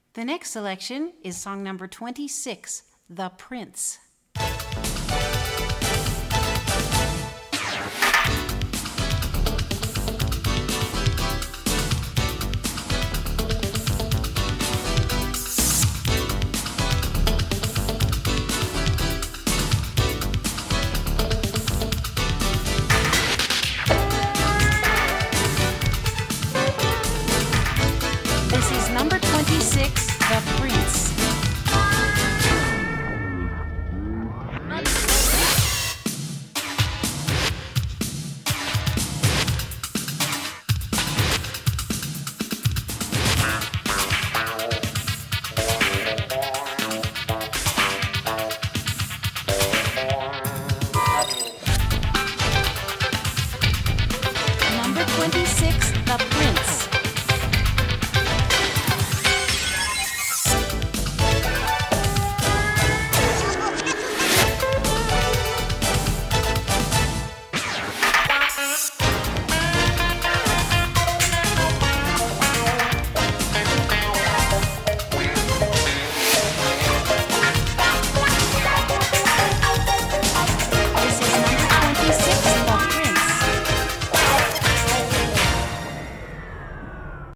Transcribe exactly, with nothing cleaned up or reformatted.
The next selection is song number twenty-six, The Prince. This is number twenty-six, The Prince.